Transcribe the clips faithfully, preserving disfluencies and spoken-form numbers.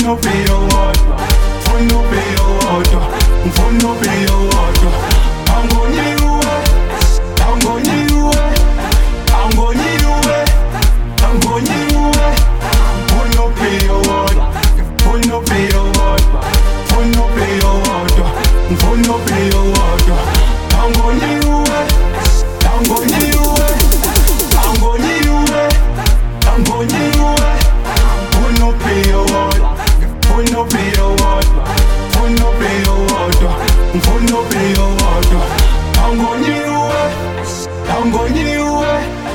ngifuna ubheke wodwa, ngifuna ubheke wodwa, ngifuna ubheke wodwa. Angoniwe, angoniwe, angoniwe, angoniwe, ngifuna ubheke wodwa, ngifuna ubheke wodwa, ngifuna ubheke wodwa, ngifuna ubheke wodwa. Angoniwe, angoniwe, angoniwe, angoniwe, ngifuna ubheke wodwa, ngifuna ubheke wodwa, ngifuna ubheke wodwa, ngifuna ubheke wodwa. Angoniwe, angoniwe.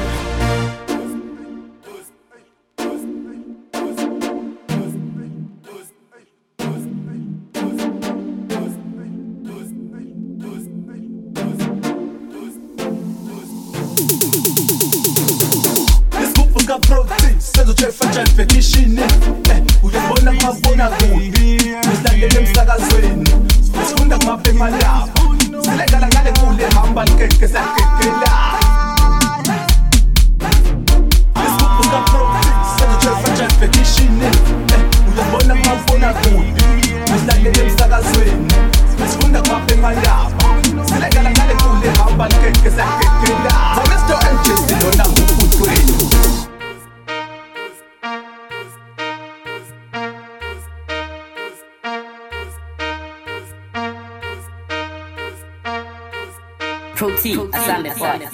Senzo chefa chefe kishini uyabona kumabona kude usilandele emsakazweni sifunda kumaphepha lapha silekala ngale kule hamba likeke sakekela senzo chefa chefe kishini uyabona kumabona kude usilandele emsakazweni sifunda kumaphepha lapha silekala ngale kule hamba likeke sakekela Mister M J silona ngufutweni. Protein, Asante Forte.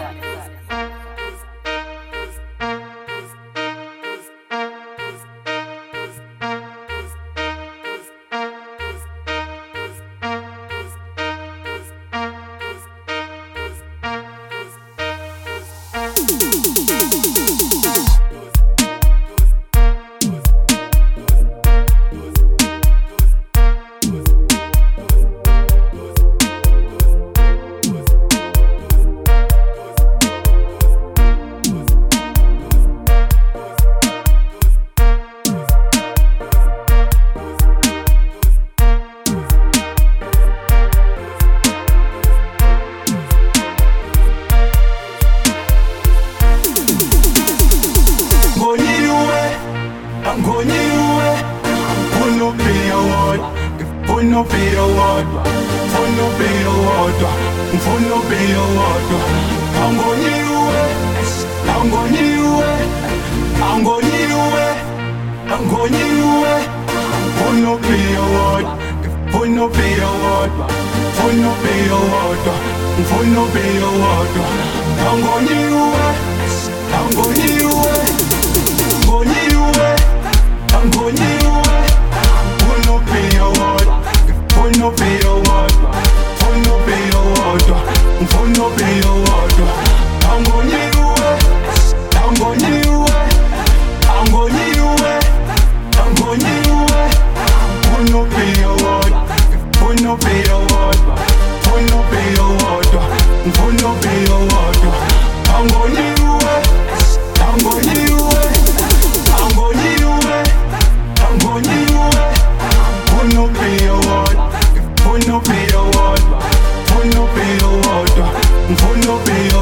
Angoniwe, ngifuna ubheke wodwa, ngifuna ubheke wodwa, ngifuna ubheke wodwa, ngifuna ubheke wodwa. Angoniwe, angoniwe, angoniwe, angoniwe, ngifuna ubheke wodwa, ngifuna ubheke wodwa, ngifuna ubheke wodwa, ngifuna ubheke wodwa. Angoniwe, angoniwe, angoniwe. Angoniwe, ngifuna ubheke wodwa, ngifuna ubheke wodwa, ngifuna ubheke wodwa, ngifuna ubheke wodwa. Angoniwe, angoniwe, angoniwe, angoniwe, ngifuna ubheke wodwa, ngifuna ubheke wodwa, ngifuna ubheke wodwa, ngifuna ubheke wodwa. Angoniwe, angoniwe, angoniwe. Angoniwe, ngifuna ubheke wodwa, ngifuna ubheke wodwa, ngifuna ubheke wodwa, ngifuna ubheke